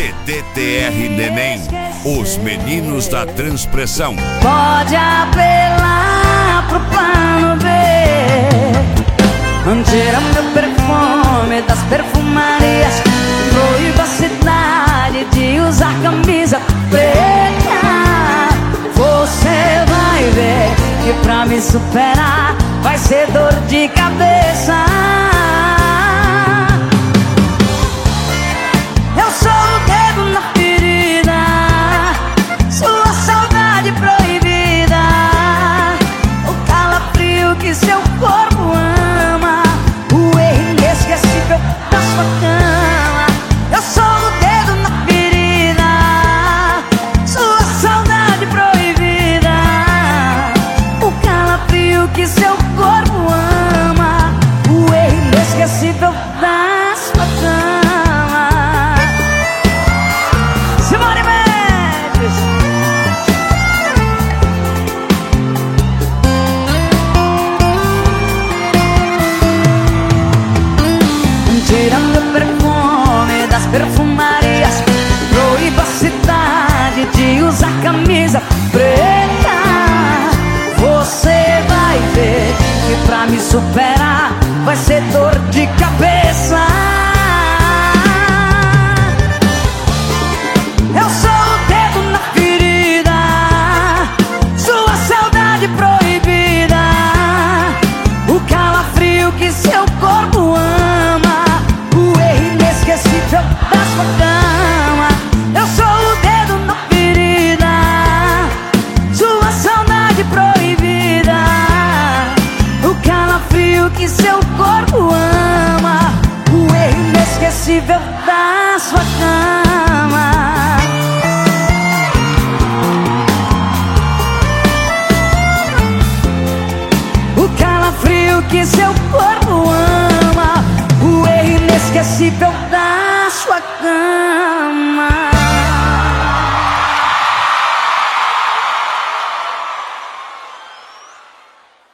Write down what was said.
CDTR Neném, os meninos da transpressão. Pode apelar pro plano B, tira meu perfume das perfumarias, proíba a cidade de usar camisa preta. Você vai ver que pra me superar vai ser dor de cabeça. Eu sou o dedo na ferida, sua saudade proibida, o calafrio que seu corpo ama, o erro inesquecível da sua cama. Eu sou o dedo na ferida, sua saudade proibida, o calafrio que seu corpo ama, o erro inesquecível da sua cama. Tirando o perfume das perfumarias, proíba a cidade de usar camisa preta. Você vai ver que pra me superar vai ser dor de cabeça. Eu sou o dedo na ferida, sua saudade proibida, o calafrio que seu corpo ama, o erro inesquecível da sua cama. Eu sou o dedo na ferida, sua saudade proibida, o calafrio que seu corpo ama, o erro inesquecível da sua cama. O calafrio que seu corpo ama, o erro inesquecível da sua cama.